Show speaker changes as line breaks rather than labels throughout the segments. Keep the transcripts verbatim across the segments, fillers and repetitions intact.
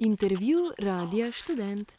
Intervju Radia Študent.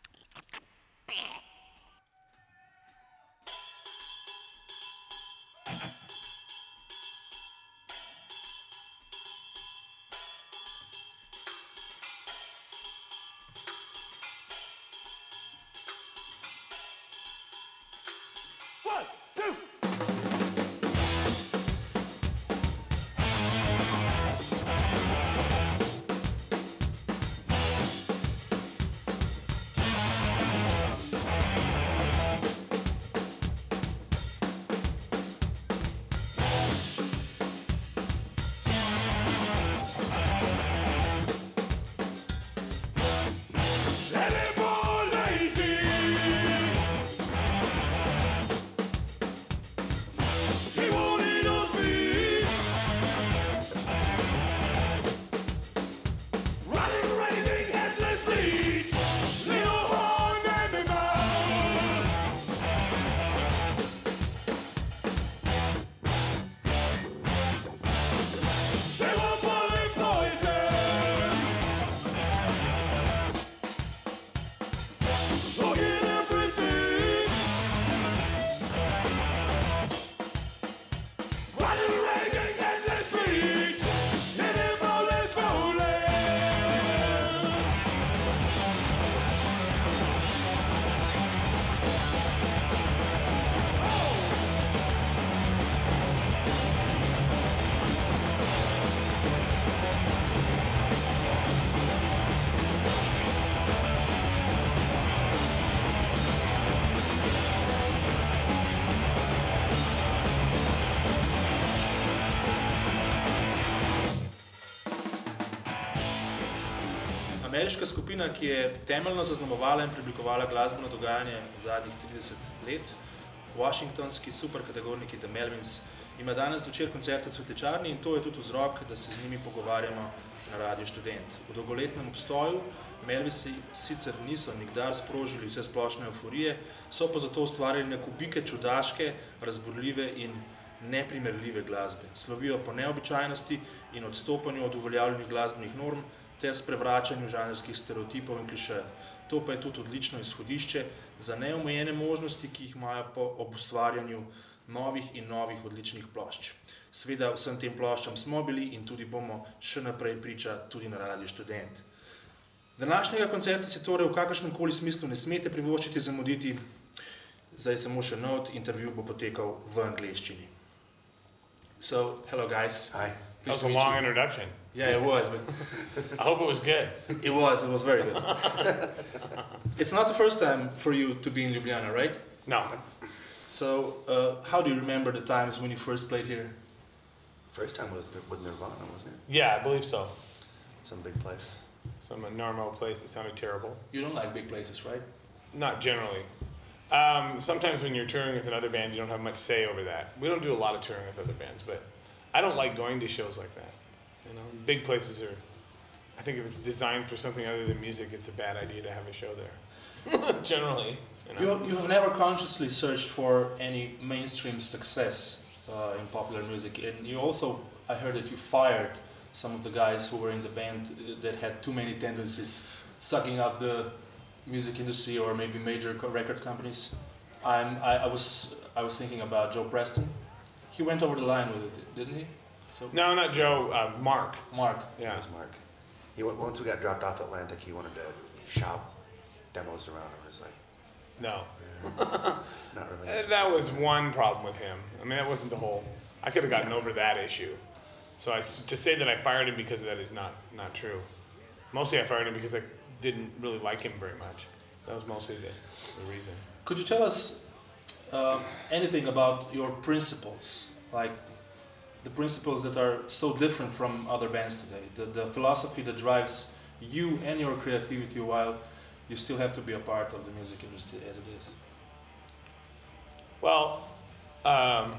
Ameriška skupina, ki je temeljno zaznamovala in preoblikovala glasbeno dogajanje zadnjih trideset let, washingtonski superkategorniki The Melvins, ima danes zvečer koncert v Cvetličarni in to je tudi vzrok, da se z njimi pogovarjamo na Radiu Študent. V dolgoletnem obstoju Melvinsi sicer niso nikdar sprožili vse splošne euforije, so pa zato ustvarjali na kubike čudaške, razburljive in neprimerljive glasbe. Slovijo po neobičajnosti in odstopanju od uveljavljenih glasbenih norm, ter sprevračanju žanrskih stereotipov in klišejev. To pa je tudi odlično izhodišče za neomejene možnosti, ki jih imajo po ob ustvarjanju novih in novih odličnih plošč. Seveda vsem tem ploščam smo bili in tudi bomo še naprej priča tudi na Radiu Študent. Današnjega koncerta si torej v kakršnemkoli smislu ne smete privoščiti zamuditi, zdaj samo še not, intervju bo potekal v angleščini. So, hello guys.
Hi.
That was a long introduction.
Yeah, it was, but
I hope it was good.
It was, it was very good. It's not the first time for you to be in Ljubljana, right?
No.
So, uh, how do you remember the times when you first played here?
First time was with Nirvana, wasn't it?
Yeah, I believe so.
Some big place.
Some normal place that sounded terrible.
You don't like big places, right?
Not generally. Um, sometimes when you're touring with another band, you don't have much say over that. We don't do a lot of touring with other bands, but I don't like going to shows like that. You know, big places are, I think if it's designed for something other than music, it's a bad idea to have a show there. Generally. You know?
You have, you have never consciously searched for any mainstream success uh, in popular music, and you also, I heard that you fired some of the guys who were in the band that had too many tendencies, sucking up the music industry or maybe major record companies. I'm, I, I was I was thinking about Joe Preston. He went over the line with it, didn't he? So
No, not Joe, uh, Mark.
Mark.
Yeah.
It was Mark. He went, once we got dropped off Atlantic, he wanted to shop demos around. I was like,
No.
eh, not really.
Uh, That was one problem with him. I mean, that wasn't the whole, I could have gotten over that issue. So I, to say that I fired him because of that is not, not true. Mostly I fired him because I didn't really like him very much. That was mostly the, the reason.
Could you tell us uh, anything about your principles, like the principles that are so different from other bands today, the, the philosophy that drives you and your creativity while you still have to be a part of the music industry as it is?
Well, um,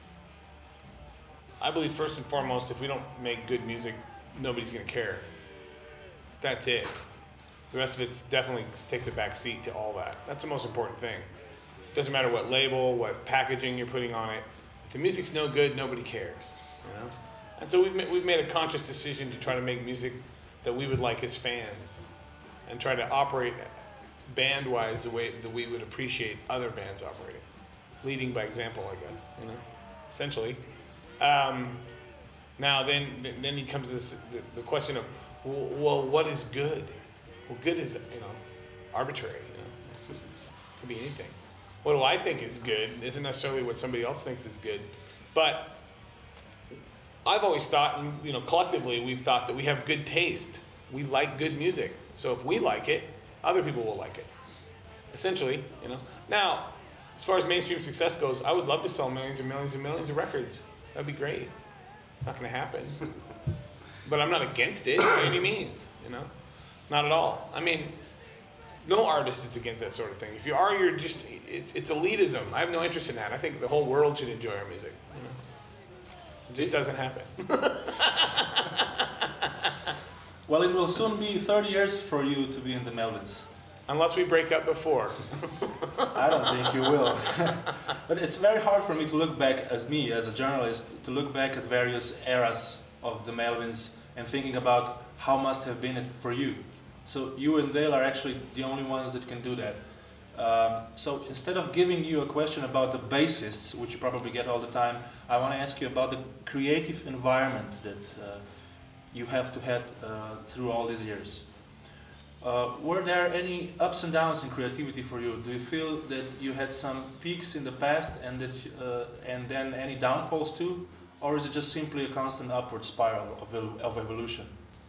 I believe first and foremost, if we don't make good music, nobody's going to care. That's it. The rest of it definitely takes a back seat to all that. That's the most important thing. Doesn't matter what label, what packaging you're putting on it. If the music's no good, nobody cares. You know? And so we've made, we've made a conscious decision to try to make music that we would like as fans. and try to operate band-wise the way that we would appreciate other bands operating, leading by example, I guess. You know, essentially. Um, now then, then he comes to this the, the question of, well, what is good? Well, good is, you know, arbitrary. You know, it just could be anything. What do I think is good isn't necessarily what somebody else thinks is good, but I've always thought, and you know, collectively we've thought that we have good taste. We like good music, so if we like it, other people will like it. Essentially, you know. Now, as far as mainstream success goes, I would love to sell millions and millions and millions of records. That'd be great. It's not going to happen, but I'm not against it by any means. You know, not at all. I mean, no artist is against that sort of thing. If you are, you're just it's it's elitism. I have no interest in that. I think the whole world should enjoy our music. You know? It just doesn't happen.
Well, it will soon be thirty years for you to be in the Melvins.
Unless we break up before.
I don't think you will. But it's very hard for me to look back, as me, as a journalist, to look back at various eras of the Melvins and thinking about how must have been it for you. So you and Dale are actually the only ones that can do that. Um, so instead of giving you a question about the bassists, which you probably get all the time, I want to ask you about the creative environment that uh, you have to had uh, through all these years. Uh, were there any ups and downs in creativity for you? Do you feel that you had some peaks in the past and that uh, and then any downfalls too, or is it just simply a constant upward spiral of, el- of evolution?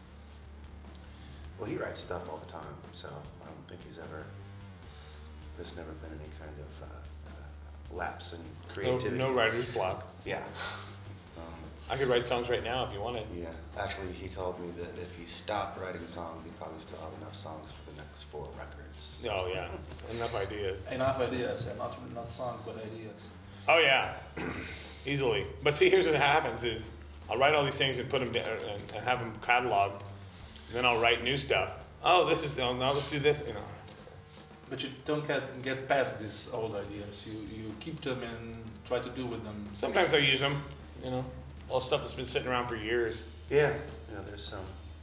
Well, he writes stuff all the time, so I don't think he's ever. There's never been any kind of uh, uh, lapse in
No,
creativity.
no writer's block.
Yeah. Um,
I could write songs right now if you wanted.
yeah. Actually, he told me that if he stopped writing songs, he'd probably still have enough songs for the next four records.
Oh yeah, enough ideas.
Enough ideas, and not not songs, but ideas.
Oh yeah, easily. But see, here's what happens: is I'll write all these things and put them down and, and have them cataloged. And then I'll write new stuff. Oh, this is oh, no, let's do this. You know. So.
But you don't get get past these old ideas. You you keep them and try to do with them.
Sometimes I use them. You know, all stuff that's been sitting around for years.
Yeah. Yeah. There's some.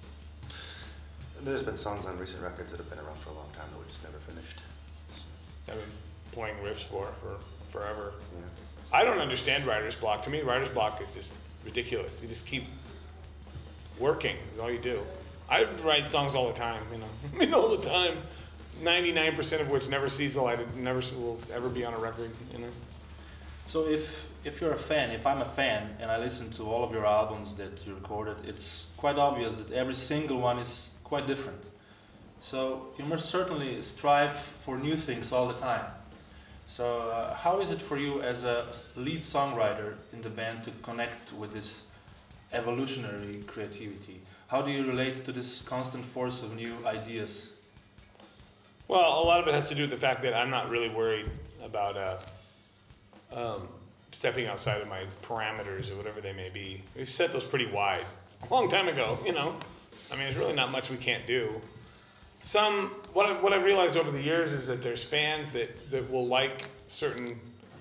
There's been songs on recent records that have been around for a long time that we just never finished. So,
I've been playing riffs for for forever.
yeah.
I don't understand writer's block. To me, writer's block is just ridiculous. You just keep working. Is all you do. I write songs all the time, you know. I mean, all the time. ninety-nine percent of which never sees the light, never will ever be on a record, you know.
So if if you're a fan, if I'm a fan, and I listen to all of your albums that you recorded, it's quite obvious that every single one is quite different. So you must certainly strive for new things all the time. So uh, how is it for you as a lead songwriter in the band to connect with this evolutionary creativity? How do you relate to this constant force of new ideas?
Well, a lot of it has to do with the fact that I'm not really worried about uh, um, stepping outside of my parameters or whatever they may be. We've set those pretty wide a long time ago, you know. I mean, there's really not much we can't do. Some, what, I, what I've realized over the years is that there's fans that, that will like certain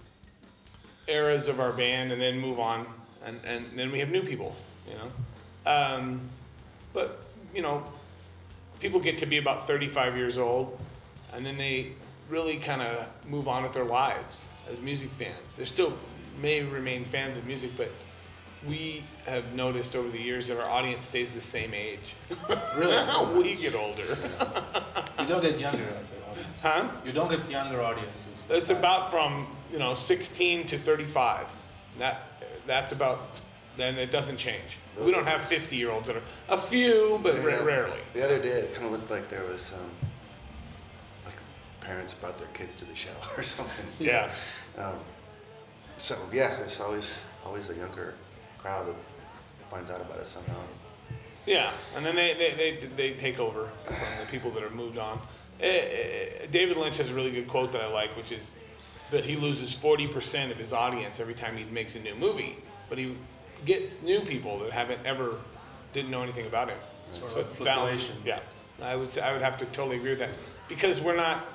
eras of our band and then move on, and, and then we have new people, you know. Um, but, you know, people get to be about thirty-five years old, and then they really kind of move on with their lives as music fans. They still may remain fans of music, but we have noticed over the years that our audience stays the same age.
Really?
We get older.
You don't get younger audiences.
Huh?
You don't get younger audiences.
It's about from, you know, sixteen to thirty-five. That that's about, then it doesn't change. We don't have fifty-year-olds that are, a few, but
Yeah.
ra- rarely.
The other day, it kind of looked like there was um, like parents brought their kids to the show or something.
Yeah.
Um, so yeah, it's always always a younger crowd that finds out about it somehow.
Yeah, and then they, they, they, they take over from the people that have moved on. Eh, eh, David Lynch has a really good quote that I like, which is that he loses forty percent of his audience every time he makes a new movie, but he gets new people that haven't ever, didn't know anything about him.
Sort
So
of
it balances-
fluctuation.
Yeah, I would say, I would have to totally agree with that, because we're not.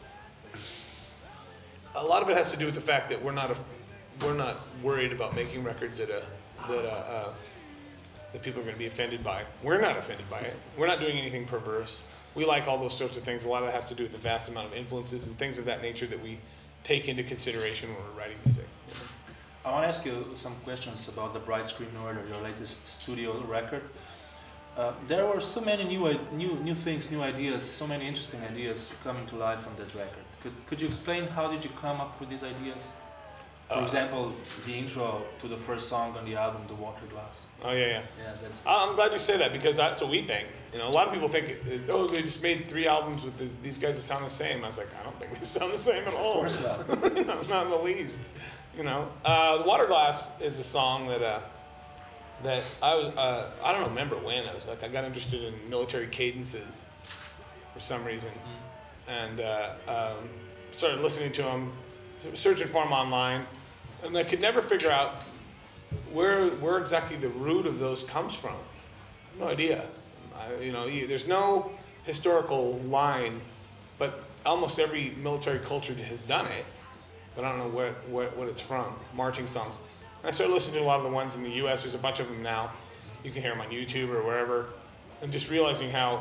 A lot of it has to do with the fact that we're not a, we're not worried about making records that a that a, uh, that people are going to be offended by. We're not offended by it. We're not doing anything perverse. we like all those sorts of things. A lot of it has to do with the vast amount of influences and things of that nature that we take into consideration when we're writing music. You know?
I want to ask you some questions about the Bright Scream Order, your latest studio record. Uh, there were so many new, i- new, new things, new ideas, so many interesting ideas coming to life on that record. Could, could you explain how did you come up with these ideas? For
Uh,
example, the intro to the first song on the album, The Water Glass.
Oh yeah, yeah.
Yeah, that's.
I- I'm glad you say that because that's what we think. You know, a lot of people think, uh, oh, they just made three albums with the, these guys that sound the same. I was like, I don't think they sound the same at all.
Of course not.
You know, not in the least. You know, uh, the Water Glass is a song that uh, that I was uh, I don't remember when I was like I got interested in military cadences for some reason, and uh, um, started listening to them, searching for them online, and I could never figure out where where exactly the root of those comes from. I have no idea. I, you know, you, there's no historical line, but almost every military culture has done it. But I don't know where, where what it's from. Marching songs. And I started listening to a lot of the ones in the U S. There's a bunch of them now. You can hear them on YouTube or wherever. And just realizing how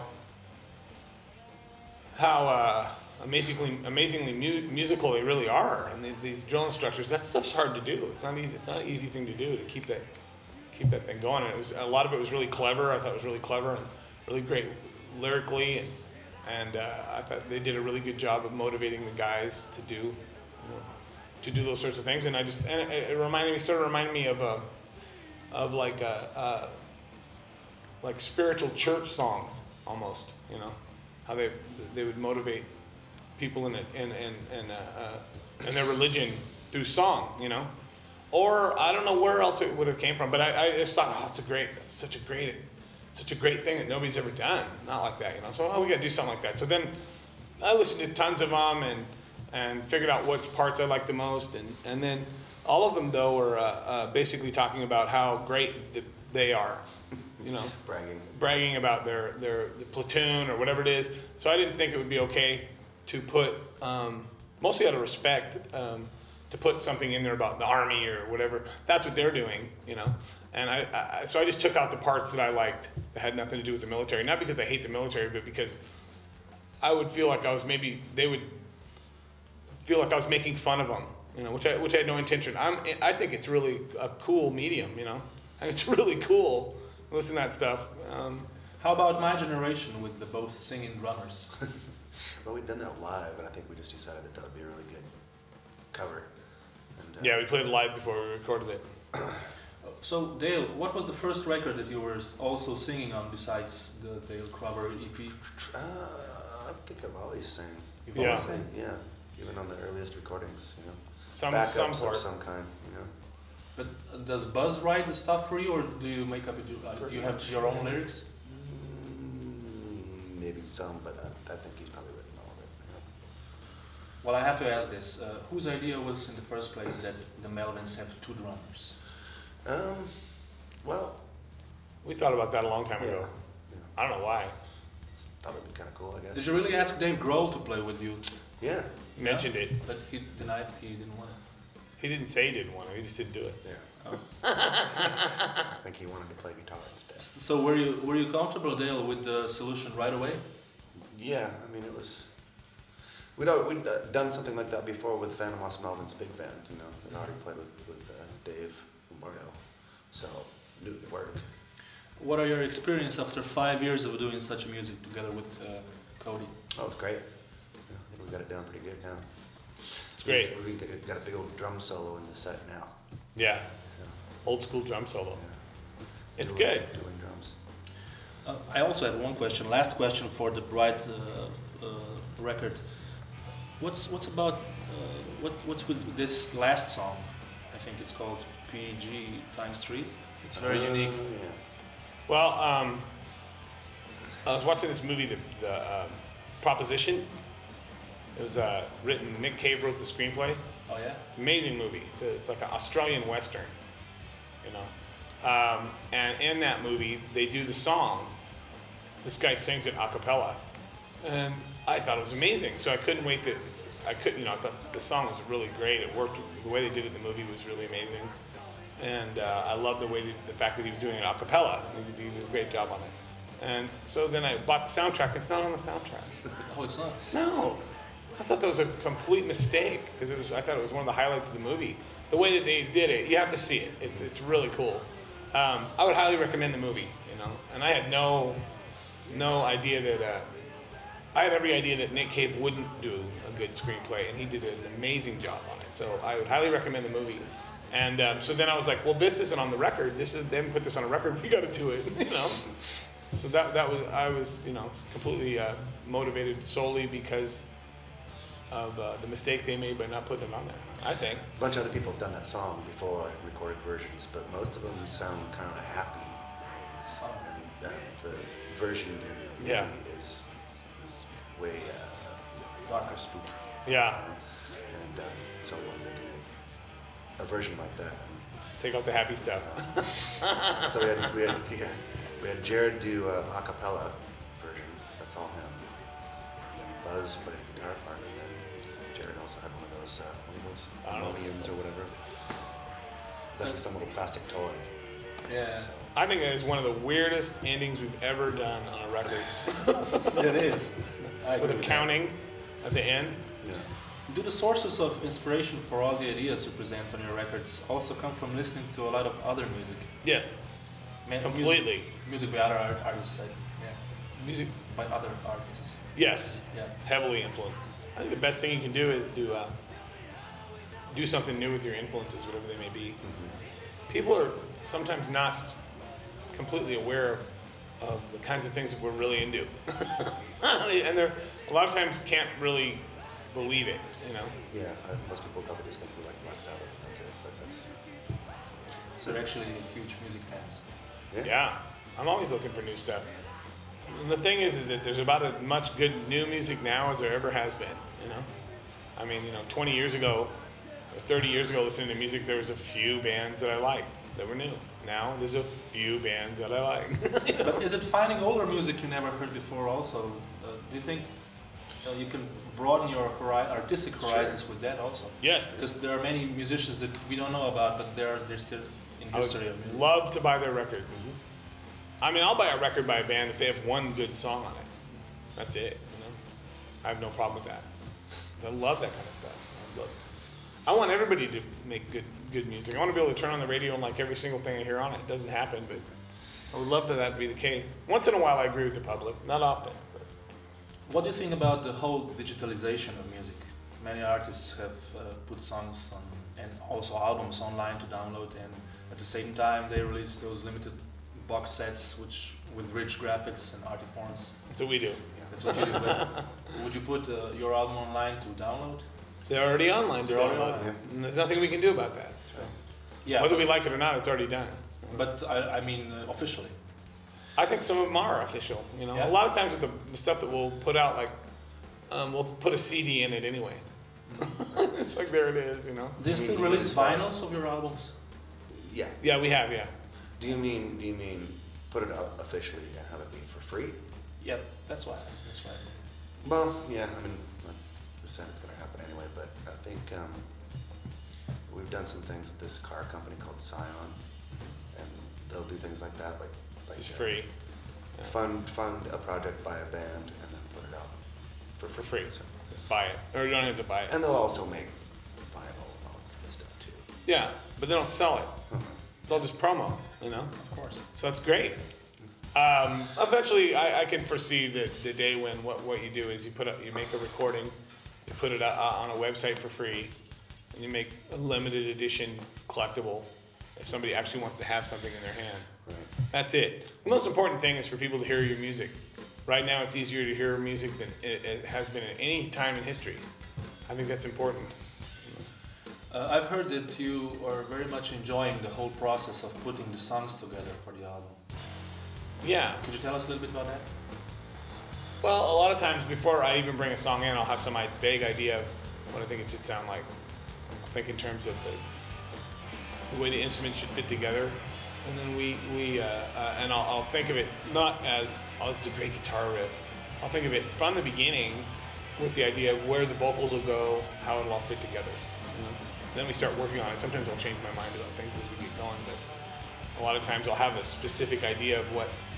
how uh, amazingly amazingly mu- musical they really are. And the, these drill instructors, that stuff's hard to do. It's not easy. It's not an easy thing to do to keep that keep that thing going. And it was a lot of it was really clever. I thought it was really clever and really great lyrically. And and uh, I thought they did a really good job of motivating the guys to do. You know, to do those sorts of things, and I just and it, it reminded me, started reminding me of uh, of like uh, uh, like spiritual church songs almost, you know, how they they would motivate people in it in in in, uh, uh, in their religion through song, you know, or I don't know where else it would have came from, but I, I just thought, oh, it's a great, it's such a great, such a great thing that nobody's ever done, not like that, you know. So oh, we got to do something like that. So then I listened to tons of them and. and figured out which parts I liked the most, and, and then all of them though were uh, uh, basically talking about how great the, they are, you know,
Bragging.
bragging about their their the platoon or whatever it is. So I didn't think it would be okay to put, um, mostly out of respect, um, to put something in there about the army or whatever. That's what they're doing, you know. And I, I so I just took out the parts that I liked that had nothing to do with the military, not because I hate the military, but because I would feel like I was maybe they would. feel like I was making fun of them, you know, which I which I had no intention. I'm I think it's really a cool medium, you know. I think it's really cool. Listen to that stuff. Um,
How about My Generation with the both singing drummers?
Well, we'd done that live, and I think we just decided that that would be a really good cover. And, uh,
yeah, we played it live before we recorded it.
So Dale, what was the first record that you were also singing on besides the Dale Crowber E P?
Uh, I think I've always sang.
You've
Yeah.
always sang?
Yeah, even on the earliest recordings, you know.
Some
Backups
some
of
part.
some kind, you know.
But uh, does Buzz write the stuff for you, or do you make up it? Uh, you have your own lyrics?
Mm, maybe some, but I, I think he's probably written all of it. Yeah.
Well, I have to ask this: uh, whose idea was in the first place that the Melvins have two drummers?
Um, well,
We thought about that a long time
yeah,
ago.
yeah.
I don't know why.
Thought it'd be kind of cool, I guess.
Did you really ask Dave Grohl to play with you?
Yeah,
You mentioned it.
But he denied he didn't want it.
He didn't say he didn't want to. He just didn't do it.
yeah. I think he wanted to play guitar instead.
So were you were you comfortable, Dale, with the solution right away?
Yeah, I mean, it was. We'd, al- we'd uh, done something like that before with Phantom House Melvin's big band, you know. We'd already played with, with uh, Dave Lombardo, so knew it would work.
What are your experience after five years of doing such music together with uh, Cody?
Oh, it's great. Yeah, I think we got it down pretty good now.
It's great.
We got, got a big old drum solo in the set now.
Yeah.
So,
Old school drum solo.
yeah.
It's
Dueling-
good.
Dueling drums.
Uh, I also have one question. Last question for the Bright uh, uh, record. What's what's about uh, what what's with this last song? I think it's called P G times three. It's very
Uh,
unique.
Yeah.
Well, um, I was watching this movie, the, the uh, Proposition. It was uh, written. Nick Cave wrote the screenplay.
Oh yeah.
Amazing movie. It's, a, it's like an Australian Western, you know. Um, and in that movie, they do the song. This guy sings it a cappella, and I thought it was amazing. So I couldn't wait to. I couldn't, you know. I thought the song was really great. It worked. The way they did it in the movie was really amazing, and uh, I love the way, that, the fact that he was doing it a cappella. He did a great job on it. And so then I bought the soundtrack. It's not on the soundtrack.
Oh, it's not.
No, I thought that was a complete mistake because it was. I thought it was one of the highlights of the movie. The way that they did it, you have to see it. It's it's really cool. Um, I would highly recommend the movie. You know, and I had no no idea that. Uh, I had every idea that Nick Cave wouldn't do a good screenplay, and he did an amazing job on it. So I would highly recommend the movie. And um, so then I was like, well, this isn't on the record. This is they haven't put this on a record. We got to do it. You know. So that that was I was you know completely uh, motivated solely because of uh, the mistake they made by not putting it on there. I think
A bunch of other people have done that song before, recorded versions, but most of them sound kind of happy. And that the version in the movie
Yeah.
is, is way uh,
Darker spook.
yeah.
and uh, so we wanted to do a version like that.
Take out the happy stuff.
Uh, so we had we had yeah, we had Jared do a a cappella version. That's all him. And then Buzz played the guitar part, and then Jared also had one of those uh, one of those
I don't know.
Williams or whatever. It's actually some little plastic toy.
Yeah.
So,
I think that is one of the weirdest endings we've ever done on a record.
It is. I
With
agree
a
with
counting at the end.
yeah.
that. Do the sources of inspiration for all the ideas you present on your records also come from listening to a lot of other music?
Yes,
Ma-
completely.
Music, music by other art- artists, like, yeah.
Music.
By other artists.
Yes,
Yeah.
heavily influenced. I think the best thing you can do is to uh, do something new with your influences, whatever they may be. People are sometimes not completely aware of, of the kinds of things that we're really into, and they're a lot of times can't really believe it. You know.
Yeah, uh, most people probably just think we like Black Sabbath and that's it, but that's,
So they're actually huge music fans.
yeah.
Yeah, I'm always looking for new stuff. And the thing is, is that there's about as much good new music now as there ever has been. You know, I mean, you know, twenty years ago or thirty years ago, listening to music, there was a few bands that I liked that were new. Now there's a few bands that I like. You know?
But is it finding older music you never heard before also? Uh, do you think uh, you can broaden your hori- artistic horizons with that also?
Yes,
Because there are many musicians that we don't know about, but they're, they're still in
I would
history of music.
love to buy their records. I mean, I'll buy a record by a band if they have one good song on it. That's it. You know, I have no problem with that. I love that kind of stuff. I love. I want everybody to make good good music. I want to be able to turn on the radio and like every single thing I hear on it. It doesn't happen, but I would love for that to be the case. Once in a while, I agree with the public. Not often. But
What do you think about the whole digitalization of music? Many artists have uh, put songs on and also albums online to download, and at the same time they release those limited box sets which with rich graphics and artiforms.
that's what we do.
That's what you do. But would you put uh, your album online to download?
They're already online.
They're
They're
already
online.
online.
And there's nothing we can do about that. So
Yeah.
whether
but,
we like it or not, it's already done.
but I, I mean uh, officially.
I think some of them are official. You know,
Yeah.
a lot of times with the, the stuff that we'll put out, like um, we'll put a C D in it anyway. It's like there it is. You know.
Do you
You
still
mean
release
as far as-
vinyls of your albums?
Yeah.
Yeah, we have. Yeah.
Do you mean, do you mean put it out officially and have it be for free?
Yep, that's why. That's why.
Well, yeah, I mean, one percent it's going to happen anyway, but I think um, we've done some things with this car company called Scion, and they'll do things like that, like, like
It's just
uh,
free.
Fund fund a project by a band and then put it out for,
For free.
So.
Just buy it, or you don't have to buy it.
And they'll also make vinyl and all this stuff too.
Yeah, but they don't sell it.
Uh-huh.
It's all just promo. You know.
Of course.
So it's great. Um, eventually, I, I can foresee the, the day when what, what you do is you put up, you make a recording, you put it out on a website for free, and you make a limited edition collectible if somebody actually wants to have something in their hand.
Right.
That's it. The most important thing is for people to hear your music. Right now, it's easier to hear music than it, it has been at any time in history. I think that's important.
Uh, I've heard that you are very much enjoying the whole process of putting the songs together for the album.
Yeah.
Could you tell us a little bit about that?
Well, a lot of times before I even bring a song in, I'll have some i- vague idea of what I think it should sound like. I'll think in terms of the, the way the instruments should fit together, and then we we uh, uh, and I'll, I'll think of it not as oh this is a great guitar riff. I'll think of it from the beginning with the idea of where the vocals will go, how it'll all fit together. You know? Then we start working on it. Sometimes I'll change my mind about things as we get going, but a lot of times I'll have a specific idea of what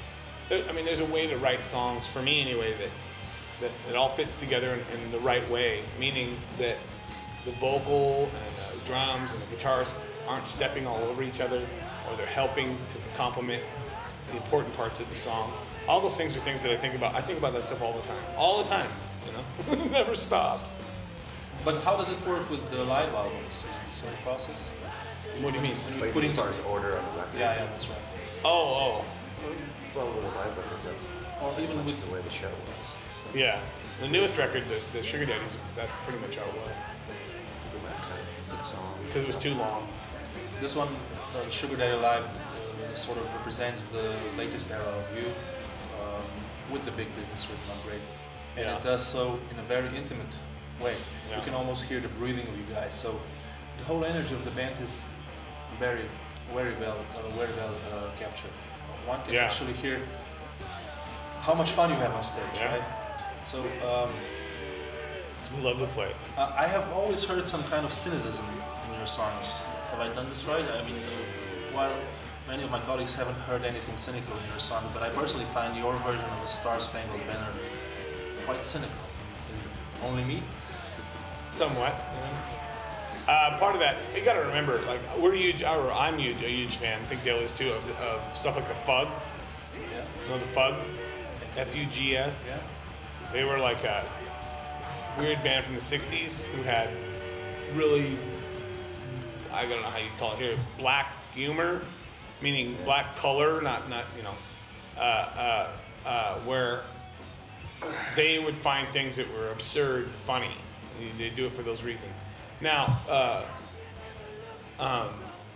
there, I mean, there's a way to write songs for me anyway that that it all fits together in, in the right way, meaning that the vocal and the drums and the guitars aren't stepping all over each other, or they're helping to complement the important parts of the song. All those things are things that I think about. I think about that stuff all the time. All the time, you know? It never stops.
But how does it work with the live albums? Is it the same process?
What do you mean?
When you
Like
put
as
in
far as order on the record.
Yeah, yeah, that's right.
Oh, oh,
Well, with the live records, that's
Or even
much
with
the way the show was. So,
yeah. The newest record, the, the Sugar Daddies, that's pretty much how it was.
we might cut a song.
Because it was too long.
this one, uh, Sugar Daddy Live, uh, sort of represents the latest era of you, um, with the big business written on Great. And
Yeah.
it does so in a very intimate way.
Yeah.
You can almost hear the breathing of you guys. So the whole energy of the band is very, very well, uh, very well uh, captured. One can
Yeah.
actually hear how much fun you have on stage,
Yeah.
right? So um,
We love to play.
uh, I have always heard some kind of cynicism in your songs. Have I done this right? I mean, uh, while many of my colleagues haven't heard anything cynical in your song, but I personally find your version of the Star Spangled Banner quite cynical. Is it only me?
Somewhat. Yeah. Uh, part of that, you got to remember, like we're huge, or I'm huge, a huge fan. I think Dale is too, of, of stuff like the Fugs.
Yeah.
You know the Fugs, F U G S.
Yeah.
They were like a weird band from the sixties who had really, I don't know how you call it here, black humor, meaning black color, not not you know, uh, uh, uh, where they would find things that were absurd funny. They do it for those reasons. Now, uh, um,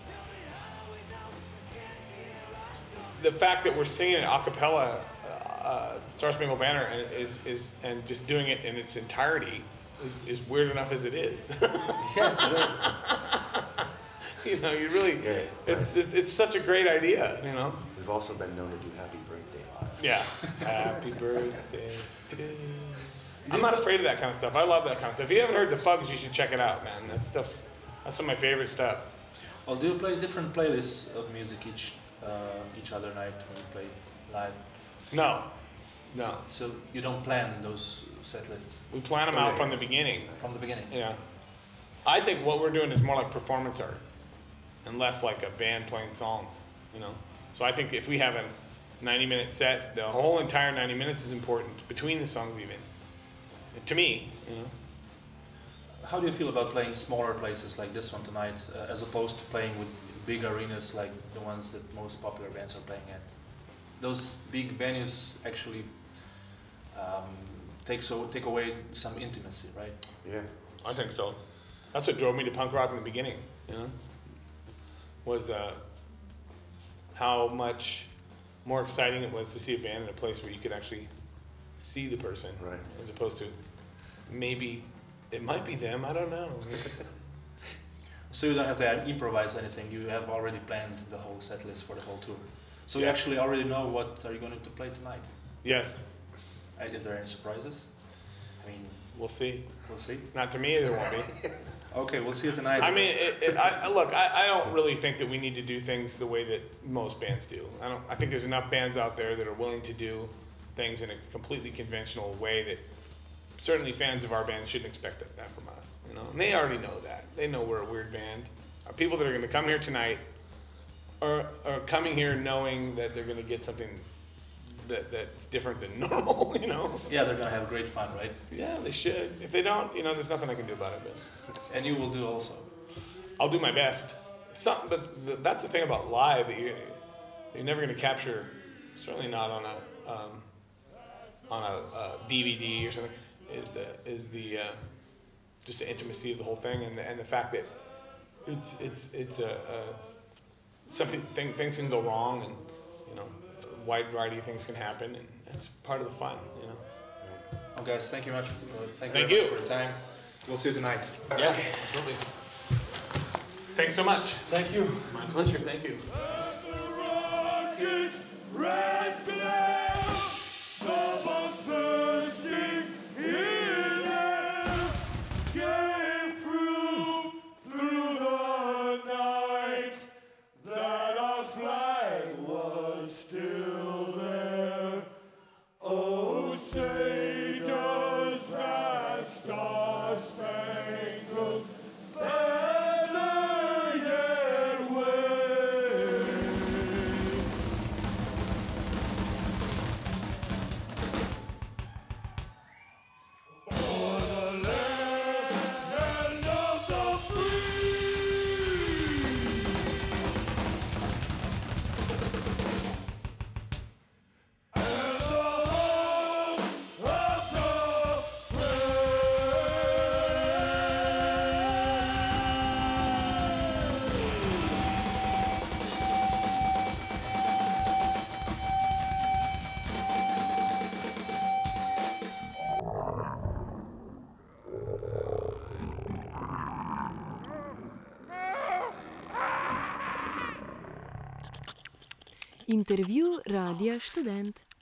the fact that we're singing it a cappella, uh, uh, Star Spangled Banner, is is and just doing it in its entirety is, is weird enough as it is.
Yes,
You know, you really,
Yeah,
it's, it's it's such a great idea. You know.
We've also been known to do Happy Birthday Live.
Yeah. Happy birthday to you. I'm not afraid of that kind of stuff. I love that kind of stuff. If you haven't heard the Fugs, you should check it out, man. That stuff's that's some of my favorite stuff.
Well, do you play different playlists of music each uh, each other night when you play live?
No, no.
So you don't plan those set lists
We plan them out from the beginning.
from the beginning?
Yeah. I think what we're doing is more like performance art and less like a band playing songs, you know? So I think if we have a ninety minute set, the whole entire ninety minutes is important, between the songs even. To me, you know?
How do you feel about playing smaller places like this one tonight, uh, as opposed to playing with big arenas like the ones that most popular bands are playing at? Those big venues actually um, take so take away some intimacy, right?
Yeah.
I think so. That's what drove me to punk rock in the beginning, you know? Was uh, how much more exciting it was to see a band in a place where you could actually see the person,
Right.
as opposed to maybe it might be them, I don't know.
So you don't have to add, improvise anything. You have already planned the whole set list for the whole tour. So you
Yeah.
actually already know what are you going to play tonight.
Yes,
Uh, Is there any surprises? I mean,
we'll see.
we'll see.
Not to me, there won't be.
Okay, we'll see you tonight.
I mean, it, it, I, I- look, I, I don't really think that we need to do things the way that most bands do. I don't. I think there's enough bands out there that are willing to do things in a completely conventional way that certainly fans of our band shouldn't expect that, that from us. You know, and they already know that. They know we're a weird band. Our people that are going to come here tonight are are coming here knowing that they're going to get something that that's different than normal. You know.
Yeah, they're gonna have great fun, right?
Yeah, they should. If they don't, you know, there's nothing I can do about it. But
And you will do also.
I'll do my best. Some, but th- that's the thing about live that you, you're never going to capture. Certainly not on a um, on a, uh D V D or something. Is the is the uh, just the intimacy of the whole thing, and the, and the fact that it's it's it's a, a something thing, things can go wrong, and you know, a wide variety of things can happen, and that's part of the fun. You know.
Oh, guys, thank you much. Uh, thank you
Thank
very
you.
much for your time. We'll see you tonight.
Yeah, absolutely. Thanks so much.
Thank you.
My pleasure. Thank you.
Rockets, red glare, the bombs bursting in air, gave proof through the night that our flag was still there.
Intervju Radia Študent.